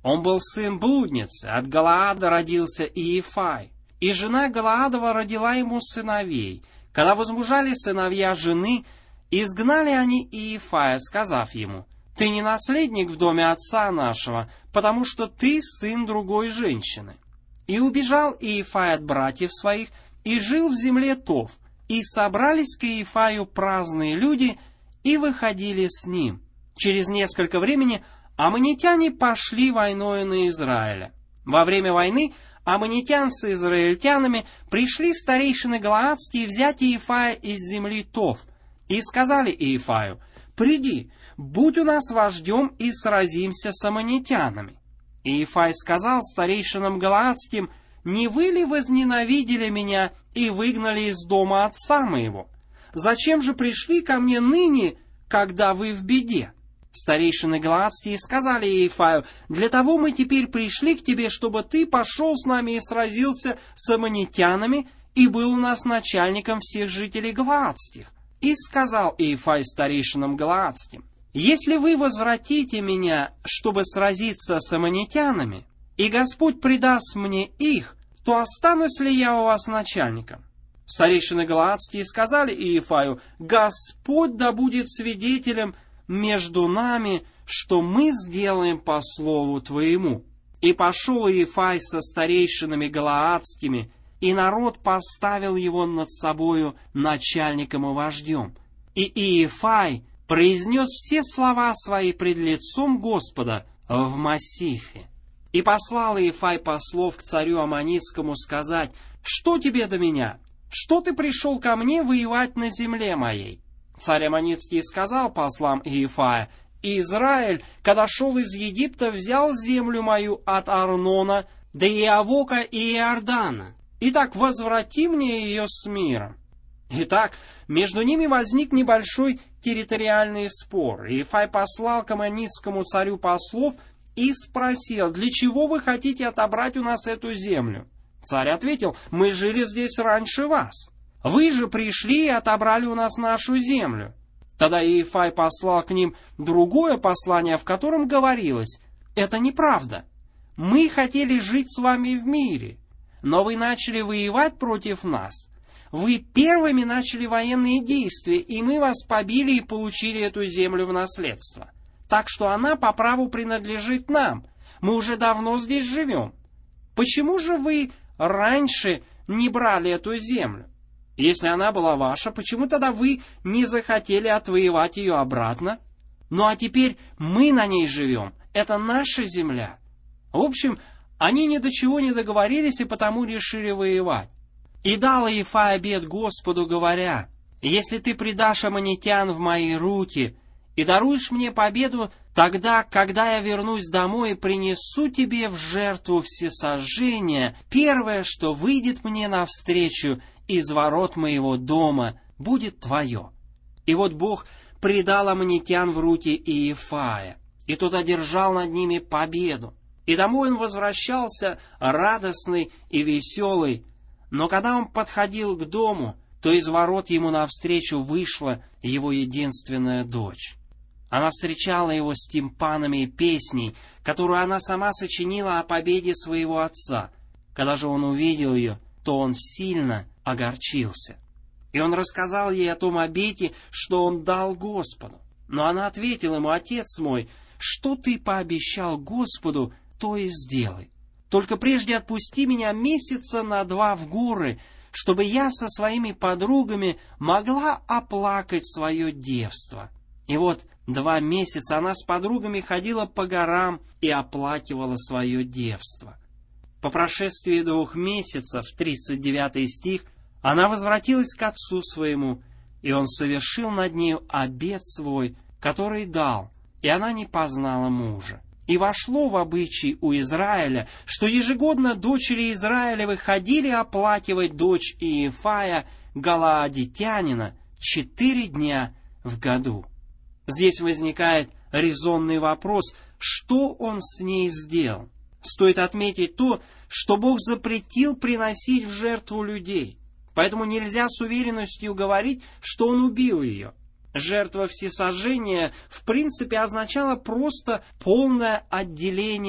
S1: Он был сын блудницы, от Галаада родился Иефай. И жена Галаадова родила ему сыновей. Когда возмужали сыновья жены, изгнали они Иефая, сказав ему: «Ты не наследник в доме отца нашего, потому что ты сын другой женщины». И убежал Иефай от братьев своих, и жил в земле Тов. И собрались к Иефаю праздные люди, и выходили с ним. Через несколько времени аммонитяне пошли войною на Израиля. Во время войны аммонитян с израильтянами пришли старейшины галаадские взять Иефая из земли Тов. И сказали Иефаю: «Приди, будь у нас вождем, и сразимся с аммонитянами». Иефай сказал старейшинам галаадским: «Не вы ли возненавидели меня и выгнали из дома отца моего? Зачем же пришли ко мне ныне, когда вы в беде?» Старейшины галаадские сказали Иефаю: «Для того мы теперь пришли к тебе, чтобы ты пошел с нами и сразился с аммонитянами, и был у нас начальником всех жителей галаадских». И сказал Иефай старейшинам галаадским: «Если вы возвратите меня, чтобы сразиться с аммонитянами, и Господь предаст мне их, то останусь ли я у вас начальником?» Старейшины галаадские сказали Иефаю: «Господь да будет свидетелем между нами, что мы сделаем по слову твоему». И пошел Иефай со старейшинами галаадскими, и народ поставил его над собою начальником и вождем. И Иефай произнес все слова свои пред лицом Господа в Массифе. И послал Иефай послов к царю Аммонитскому сказать: «Что тебе до меня? Что ты пришел ко мне воевать на земле моей?» Царь Аммонитский сказал послам Иефая: «Израиль, когда шел из Египта, взял землю мою от Арнона до Иавока и Иордана. Итак, возврати мне ее с миром». Итак, между ними возник небольшой территориальный спор. Иефай послал к аммонитскому царю послов и спросил: «Для чего вы хотите отобрать у нас эту землю?» Царь ответил: «Мы жили здесь раньше вас. Вы же пришли и отобрали у нас нашу землю». Тогда Иефай послал к ним другое послание, в котором говорилось: «Это неправда. Мы хотели жить с вами в мире, но вы начали воевать против нас. Вы первыми начали военные действия, и мы вас побили и получили эту землю в наследство. Так что она по праву принадлежит нам. Мы уже давно здесь живем. Почему же вы раньше не брали эту землю? Если она была ваша, почему тогда вы не захотели отвоевать ее обратно? Ну а теперь мы на ней живем. Это наша земля». В общем, они ни до чего не договорились и потому решили воевать. И дал Иефай обет Господу, говоря: «Если ты предашь аммонитян в мои руки и даруешь мне победу, тогда, когда я вернусь домой и принесу тебе в жертву всесожжения, первое, что выйдет мне навстречу из ворот моего дома, будет твое». И вот Бог предал аммонитян в руки Иефая, и тот одержал над ними победу. И домой он возвращался радостный и веселый. Но когда он подходил к дому, то из ворот ему навстречу вышла его единственная дочь. Она встречала его с тимпанами и песней, которую она сама сочинила о победе своего отца. Когда же он увидел ее, то он сильно огорчился. И он рассказал ей о том обете, что он дал Господу. Но она ответила ему: «Отец мой, что ты пообещал Господу, то и сделай. Только прежде отпусти меня месяца на два в горы, чтобы я со своими подругами могла оплакать свое девство». И вот два месяца она с подругами ходила по горам и оплакивала свое девство. По прошествии двух месяцев, тридцать девятый стих, она возвратилась к отцу своему, и он совершил над нею обет свой, который дал, и она не познала мужа. И вошло в обычай у Израиля, что ежегодно дочери Израиля выходили оплакивать дочь Иефая, галаадитянина, четыре дня в году. Здесь возникает резонный вопрос: что он с ней сделал? Стоит отметить то, что Бог запретил приносить в жертву людей, поэтому нельзя с уверенностью говорить, что он убил ее. Жертва всесожжения в принципе означала просто полное отделение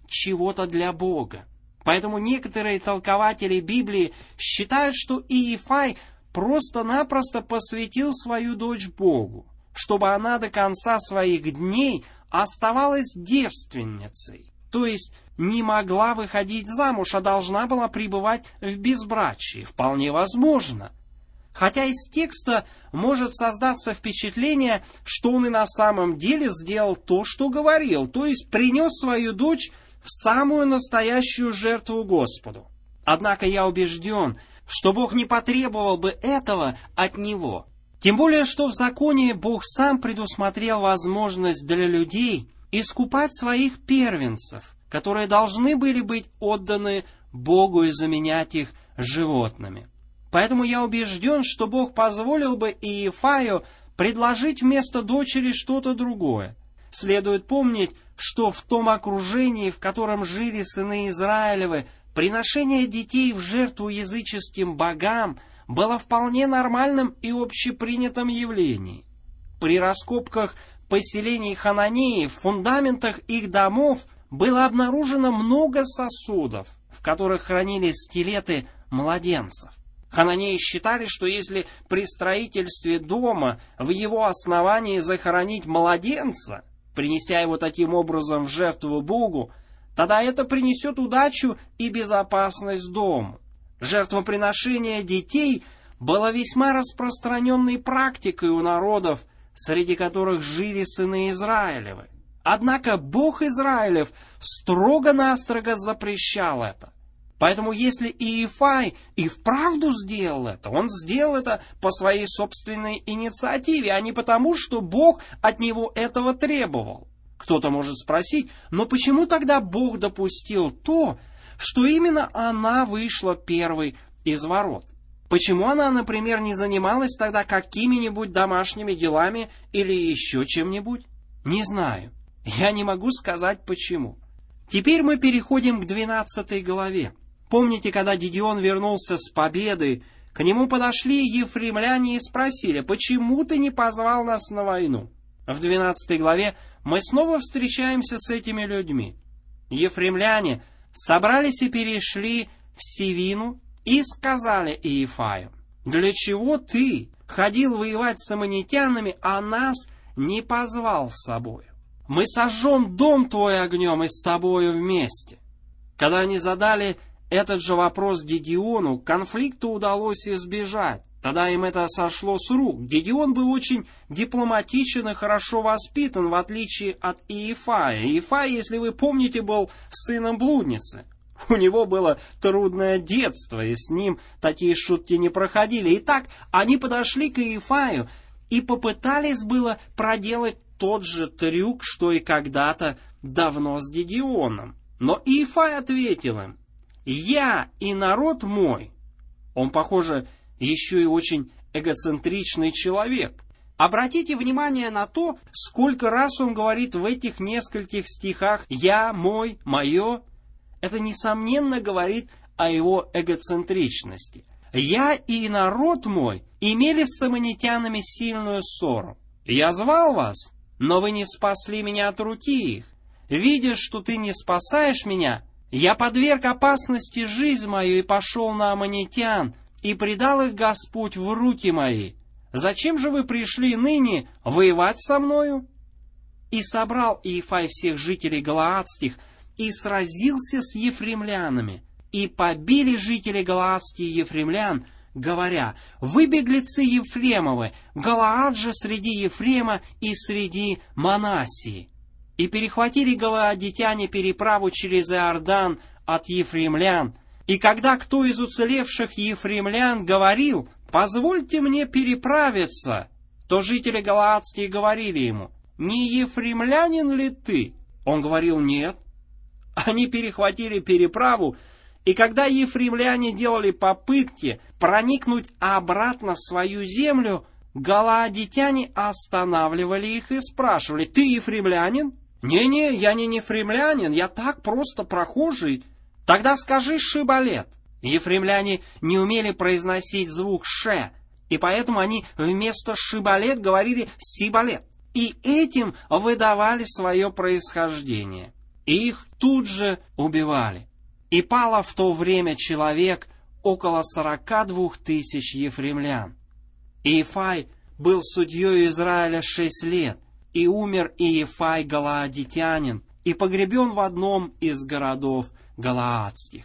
S1: чего-то для Бога. Поэтому некоторые толкователи Библии считают, что Иефай просто-напросто посвятил свою дочь Богу, чтобы она до конца своих дней оставалась девственницей, то есть не могла выходить замуж, а должна была пребывать в безбрачии. Вполне возможно. Хотя из текста может создаться впечатление, что он и на самом деле сделал то, что говорил, то есть принес свою дочь в самую настоящую жертву Господу. Однако я убежден, что Бог не потребовал бы этого от него. Тем более, что в законе Бог сам предусмотрел возможность для людей искупать своих первенцев, которые должны были быть отданы Богу и заменять их животными. Поэтому я убежден, что Бог позволил бы Иефаю предложить вместо дочери что-то другое. Следует помнить, что в том окружении, в котором жили сыны Израилевы, приношение детей в жертву языческим богам было вполне нормальным и общепринятым явлением. При раскопках поселений хананеев, в фундаментах их домов было обнаружено много сосудов, в которых хранились скелеты младенцев. Хананеи считали, что если при строительстве дома в его основании захоронить младенца, принеся его таким образом в жертву Богу, тогда это принесет удачу и безопасность дому. Жертвоприношение детей было весьма распространенной практикой у народов, среди которых жили сыны Израилевы. Однако Бог Израилев строго-настрого запрещал это. Поэтому если Иефай и вправду сделал это, он сделал это по своей собственной инициативе, а не потому, что Бог от него этого требовал. Кто-то может спросить, но почему тогда Бог допустил то, что именно она вышла первой из ворот? Почему она, например, не занималась тогда какими-нибудь домашними делами или еще чем-нибудь? Не знаю. Я не могу сказать почему. Теперь мы переходим к двенадцатой главе. Помните, когда Гедеон вернулся с победой, к нему подошли ефремляне и спросили, почему ты не позвал нас на войну? В двенадцатой главе мы снова встречаемся с этими людьми. Ефремляне собрались и перешли в Севину и сказали Иефаю, для чего ты ходил воевать с аммонитянами, а нас не позвал с собою? Мы сожжем дом твой огнем и с тобою вместе. Когда они задали этот же вопрос Гедеону, конфликту удалось избежать. Тогда им это сошло с рук. Гедеон был очень дипломатичен и хорошо воспитан, в отличие от Иефая. Иефай, если вы помните, был сыном блудницы. У него было трудное детство, и с ним такие шутки не проходили. Итак, они подошли к Иефаю и попытались было проделать тот же трюк, что и когда-то давно с Гедеоном. Но Иефай ответил им, «Я и народ мой». Он, похоже, еще и очень эгоцентричный человек. Обратите внимание на то, сколько раз он говорит в этих нескольких стихах «я», «мой», «мое». Это, несомненно, говорит о его эгоцентричности. «Я и народ мой имели с аммонитянами сильную ссору. Я звал вас, но вы не спасли меня от руки их. Видя, что ты не спасаешь меня, я подверг опасности жизнь мою и пошел на аммонитян, и предал их Господь в руки мои. Зачем же вы пришли ныне воевать со мною?» И собрал Иефай всех жителей галаадских, и сразился с ефремлянами, и побили жители галаадские ефремлян, говоря, «Вы беглецы Ефремовы, Галаад же среди Ефрема и среди Манассии». И перехватили галаадитяне переправу через Иордан от ефремлян. И когда кто из уцелевших ефремлян говорил, «Позвольте мне переправиться», то жители галаадские говорили ему, «Не ефремлянин ли ты?» Он говорил, «Нет». Они перехватили переправу, и когда ефремляне делали попытки проникнуть обратно в свою землю, галаадитяне останавливали их и спрашивали, «Ты ефремлянин?» «Не-не, я не ефремлянин, я так просто прохожий». «Тогда скажи шибалет». Ефремляне не умели произносить звук «ше», и поэтому они вместо шибалет говорили сибалет. И этим выдавали свое происхождение. и их тут же убивали. И пало в то время человек около сорока двух тысяч ефремлян. Иефай был судьей Израиля шесть лет, и умер Иефай галаадитянин, и погребен в одном из городов галаадских.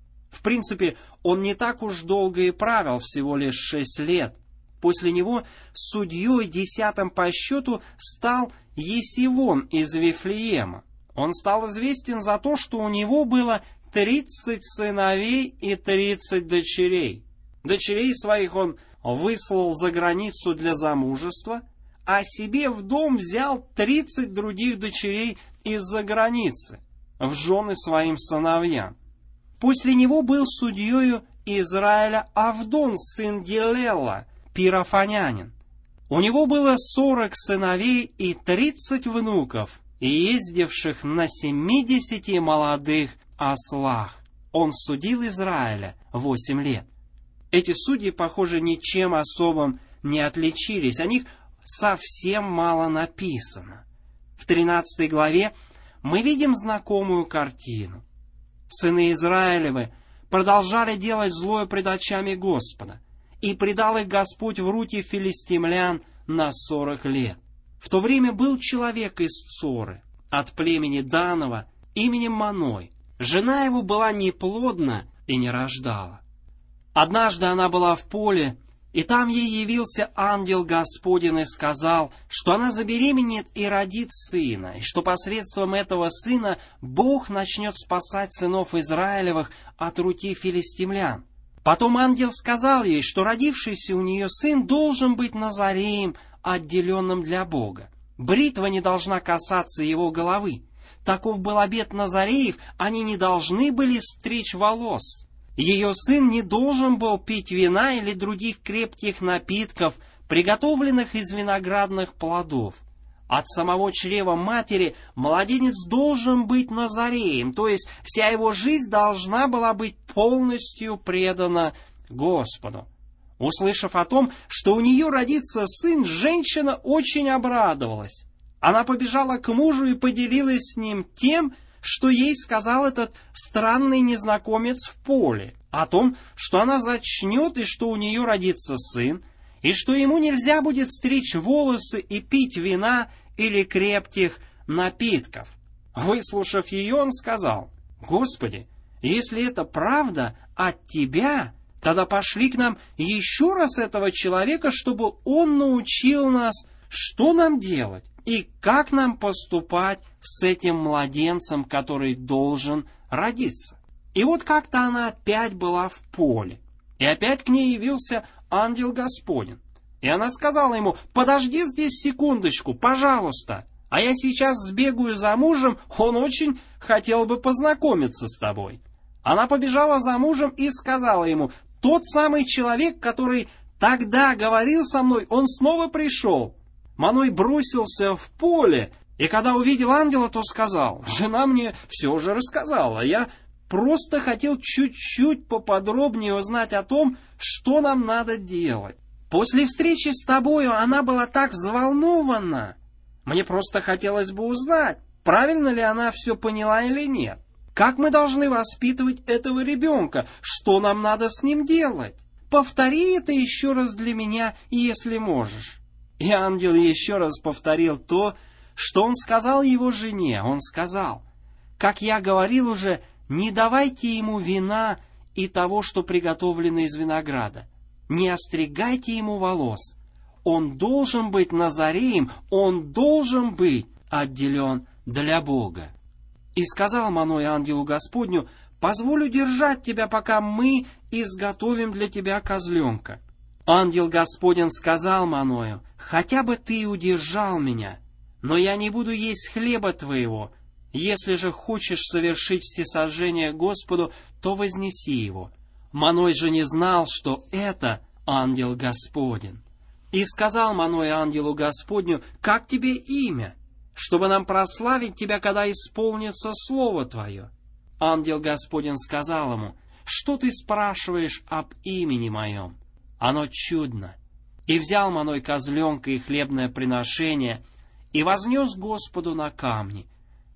S1: В принципе, он не так уж долго и правил, всего лишь шесть лет. После него судьей десятым по счету стал Есивон из Вифлеема. Он стал известен за то, что у него было тридцать сыновей и тридцать дочерей. Дочерей своих он выслал за границу для замужества, а себе в дом взял тридцать других дочерей из-за границы, в жены своим сыновьям. После него был судьею Израиля Авдон, сын Гилела, пирофанянин. У него было сорок сыновей и тридцать внуков, и ездивших на семидесяти молодых ослах. Он судил Израиля восемь лет. Эти судьи, похоже, ничем особым не отличились, о них совсем мало написано. В тринадцатой главе мы видим знакомую картину. Сыны Израилевы продолжали делать злое пред очами Господа, и предал их Господь в руки филистимлян на сорок лет. В то время был человек из Цоры, от племени Данова, именем Маной. Жена его была неплодна и не рождала. Однажды она была в поле, и там ей явился ангел Господень и сказал, что она забеременеет и родит сына, и что посредством этого сына Бог начнет спасать сынов Израилевых от руки филистимлян. Потом ангел сказал ей, что родившийся у нее сын должен быть Назареем, отделенным для Бога. Бритва не должна касаться его головы. Таков был обет Назареев, они не должны были стричь волос. Ее сын не должен был пить вина или других крепких напитков, приготовленных из виноградных плодов. От самого чрева матери младенец должен быть Назареем, то есть вся его жизнь должна была быть полностью предана Господу. Услышав о том, что у нее родится сын, женщина очень обрадовалась. Она побежала к мужу и поделилась с ним тем, что ей сказал этот странный незнакомец в поле, о том, что она зачнет и что у нее родится сын, и что ему нельзя будет стричь волосы и пить вина или крепких напитков. Выслушав ее, он сказал: «Господи, если это правда от Тебя, тогда пошли к нам еще раз этого человека, чтобы он научил нас, что нам делать и как нам поступать с этим младенцем, который должен родиться». И вот как-то она опять была в поле, и опять к ней явился ангел Господень. И она сказала ему: «Подожди здесь секундочку, пожалуйста, а я сейчас сбегаю за мужем, он очень хотел бы познакомиться с тобой». Она побежала за мужем и сказала ему: «Тот самый человек, который тогда говорил со мной, он снова пришел». Маной бросился в поле, и когда увидел ангела, то сказал: «Жена мне все же рассказала, я просто хотел чуть-чуть поподробнее узнать о том, что нам надо делать. После встречи с тобою она была так взволнована. Мне просто хотелось бы узнать, правильно ли она все поняла или нет. Как мы должны воспитывать этого ребенка? Что нам надо с ним делать? Повтори это еще раз для меня, если можешь». И ангел еще раз повторил то, что он сказал его жене. Он сказал: «Как я говорил уже, не давайте ему вина и того, что приготовлено из винограда. Не остригайте ему волос. Он должен быть Назареем, он должен быть отделен для Бога». И сказал Маной ангелу Господню: «Позволю держать тебя, пока мы изготовим для тебя козленка». Ангел Господень сказал Маною: «Хотя бы ты и удержал меня, но я не буду есть хлеба твоего. Если же хочешь совершить всесожжение Господу, то вознеси его». Маной же не знал, что это ангел Господень. И сказал Маной ангелу Господню: «Как тебе имя, чтобы нам прославить тебя, когда исполнится слово твое?» Ангел Господень сказал ему: «Что ты спрашиваешь об имени моем? Оно чудно». И взял Маной козленка и хлебное приношение, и вознес Господу на камни,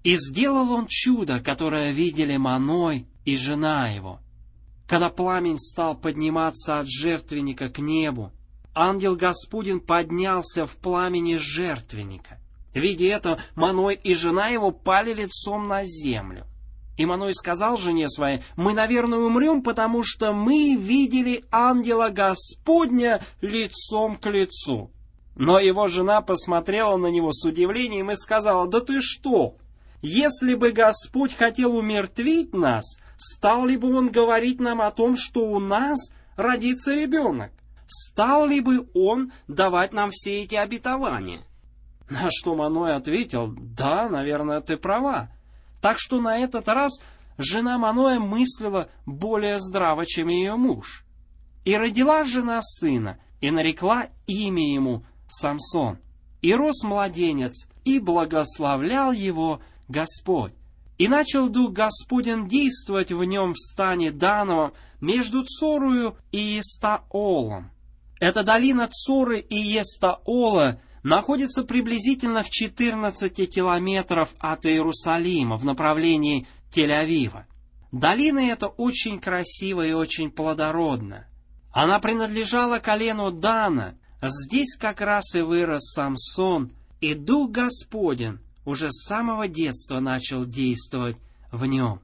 S1: И сделал он чудо, которое видели Маной и жена его. Когда пламень стал подниматься от жертвенника к небу, ангел Господень поднялся в пламени жертвенника. Видя это, Маной и жена его пали лицом на землю. И Маной сказал жене своей: «Мы, наверное, умрем, потому что мы видели ангела Господня лицом к лицу». Но его жена посмотрела на него с удивлением и сказала: «Да ты что? Если бы Господь хотел умертвить нас, стал ли бы Он говорить нам о том, что у нас родится ребенок? Стал ли бы Он давать нам все эти обетования?» На что Маной ответил: «Да, наверное, ты права». Так что на этот раз жена Маноя мыслила более здраво, чем ее муж. И родила жена сына, и нарекла имя ему Самсон. И рос младенец, и благословлял его Господь. И начал Дух Господень действовать в нем в стане Дановом между Цорою и Эстаолом. Эта долина Цоры и Эстаола находится приблизительно в четырнадцати километров от Иерусалима в направлении Тель-Авива. Долина эта очень красивая и очень плодородна. Она принадлежала колену Дана. Здесь как раз и вырос Самсон, и Дух Господень уже с самого детства начал действовать в нем.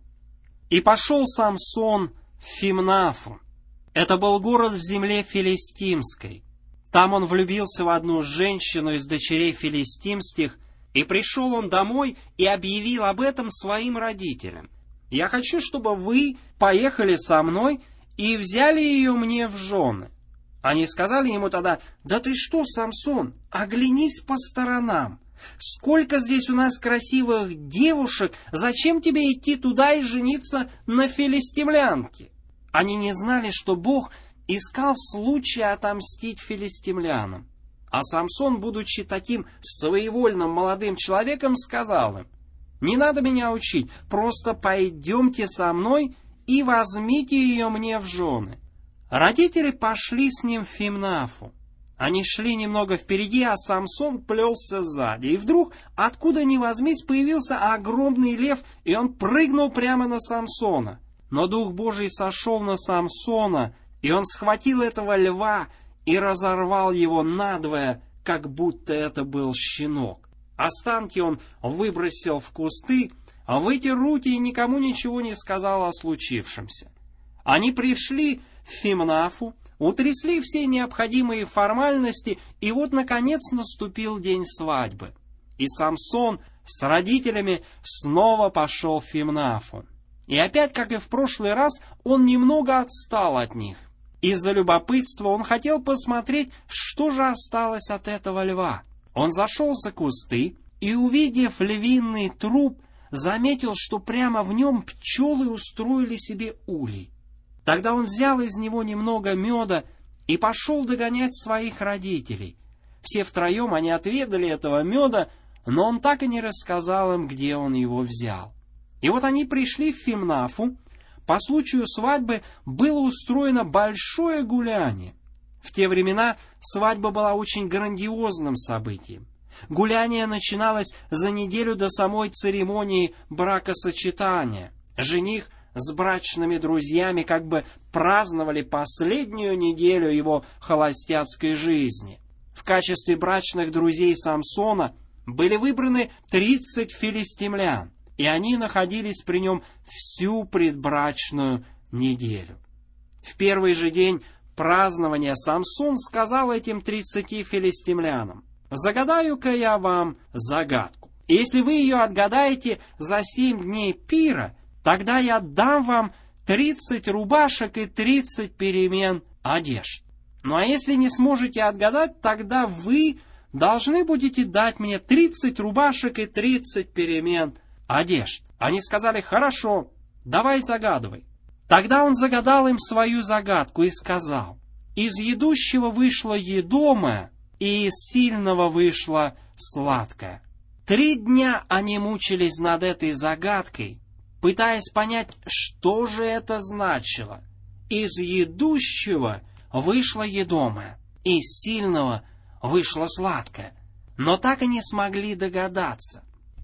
S1: И пошел Самсон в Фимнафу. Это был город в земле филистимской. Там он влюбился в одну женщину из дочерей филистимских, и пришел он домой и объявил об этом своим родителям. «Я хочу, чтобы вы поехали со мной и взяли ее мне в жены». Они сказали ему тогда: «Да ты что, Самсон, оглянись по сторонам. Сколько здесь у нас красивых девушек, зачем тебе идти туда и жениться на филистимлянке?» Они не знали, что Бог искал случая отомстить филистимлянам. А Самсон, будучи таким своевольным молодым человеком, сказал им: «Не надо меня учить, просто пойдемте со мной и возьмите ее мне в жены». Родители пошли с ним в Фимнафу. Они шли немного впереди, а Самсон плелся сзади. И вдруг, откуда ни возьмись, появился огромный лев, и он прыгнул прямо на Самсона. Но Дух Божий сошел на Самсона, и он схватил этого льва и разорвал его надвое, как будто это был щенок. Останки он выбросил в кусты, а вытер руки и никому ничего не сказал о случившемся. Они пришли в Фимнафу, утрясли все необходимые формальности, и вот, наконец, наступил день свадьбы. И Самсон с родителями снова пошел в Фимнафу. И опять, как и в прошлый раз, он немного отстал от них. Из-за любопытства он хотел посмотреть, что же осталось от этого льва. Он зашел за кусты и, увидев львиный труп, заметил, что прямо в нем пчелы устроили себе улей. Тогда он взял из него немного меда и пошел догонять своих родителей. Все втроем они отведали этого меда, но он так и не рассказал им, где он его взял. И вот они пришли в Фимнафу. По случаю свадьбы было устроено большое гуляние. В те времена свадьба была очень грандиозным событием. Гуляние начиналось за неделю до самой церемонии бракосочетания. Жених с брачными друзьями как бы праздновали последнюю неделю его холостяцкой жизни. В качестве брачных друзей Самсона были выбраны тридцать филистимлян, и они находились при нем всю предбрачную неделю. В первый же день празднования Самсон сказал этим тридцати филистимлянам: «Загадаю-ка я вам загадку. И если вы ее отгадаете за семь дней пира, тогда я дам вам тридцать рубашек и тридцать перемен одежд. Ну а если не сможете отгадать, тогда вы должны будете дать мне тридцать рубашек и тридцать перемен одежд». Они сказали: «Хорошо, давай загадывай». Тогда он загадал им свою загадку и сказал: «Из едущего вышло едомое, и из сильного вышло сладкое». Три дня они мучились над этой загадкой, пытаясь понять, что же это значило. Из едущего вышло едомое, из сильного вышло сладкое. Но так и не смогли догадаться.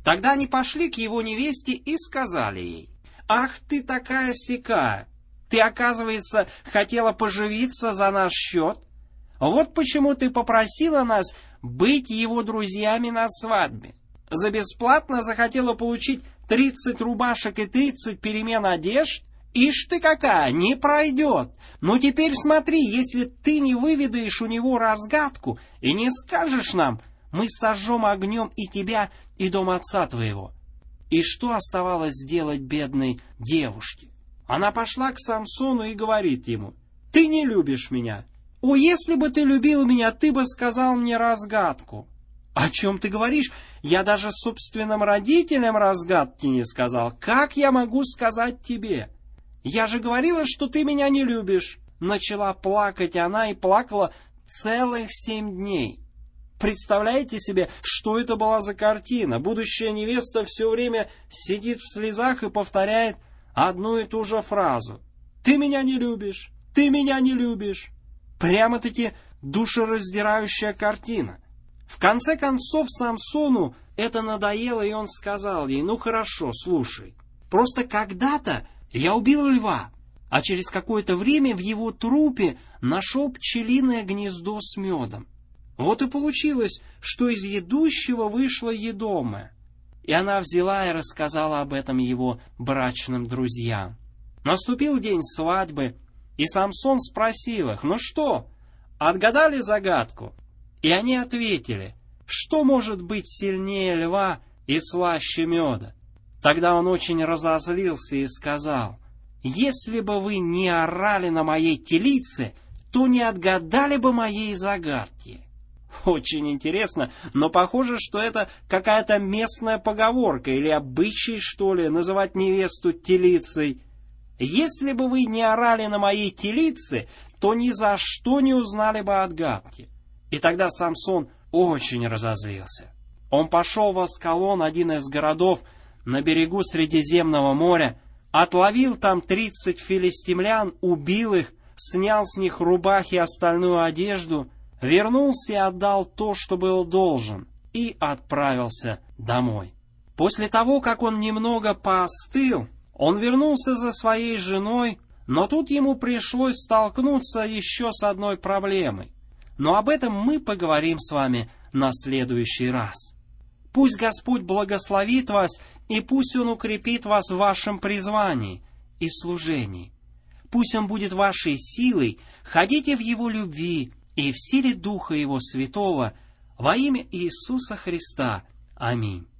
S1: Тогда они пошли к его невесте и сказали ей: «Ах ты такая сякая! Ты, оказывается, хотела поживиться за наш счет? Вот почему ты попросила нас быть его друзьями на свадьбе. За бесплатно захотела получить тридцать рубашек и тридцать перемен одежд? Ишь ты какая, не пройдет! Ну теперь смотри, если ты не выведаешь у него разгадку и не скажешь нам, мы сожжем огнем и тебя, и дом отца твоего». И что оставалось делать бедной девушке? Она пошла к Самсону и говорит ему: «Ты не любишь меня. О, если бы ты любил меня, ты бы сказал мне разгадку». «О чем ты говоришь? Я даже собственным родителям разгадки не сказал. Как я могу сказать тебе? Я же говорила, что ты меня не любишь». Начала плакать она и плакала целых семь дней. Представляете себе, что это была за картина? Будущая невеста все время сидит в слезах и повторяет одну и ту же фразу: «Ты меня не любишь, ты меня не любишь». Прямо-таки душераздирающая картина. В конце концов Самсону это надоело, и он сказал ей: «Ну хорошо, слушай, просто когда-то я убил льва, а через какое-то время в его трупе нашел пчелиное гнездо с медом. Вот и получилось, что из едущего вышло едомое». И она взяла и рассказала об этом его брачным друзьям. Наступил день свадьбы, и Самсон спросил их: «Ну что, отгадали загадку?» И они ответили: «Что может быть сильнее льва и слаще меда?» Тогда он очень разозлился и сказал: «Если бы вы не орали на моей телице, то не отгадали бы моей загадки». Очень интересно, но похоже, что это какая-то местная поговорка или обычай, что ли, называть невесту телицей. «Если бы вы не орали на моей телице, то ни за что не узнали бы отгадки». И тогда Самсон очень разозлился. Он пошел в Аскалон, один из городов на берегу Средиземного моря, отловил там тридцать филистимлян, убил их, снял с них рубахи и остальную одежду, вернулся и отдал то, что был должен, и отправился домой. После того, как он немного поостыл, он вернулся за своей женой, но тут ему пришлось столкнуться еще с одной проблемой. Но об этом мы поговорим с вами на следующий раз. Пусть Господь благословит вас, и пусть Он укрепит вас в вашем призвании и служении. Пусть Он будет вашей силой, ходите в Его любви и в силе Духа Его Святого во имя Иисуса Христа. Аминь.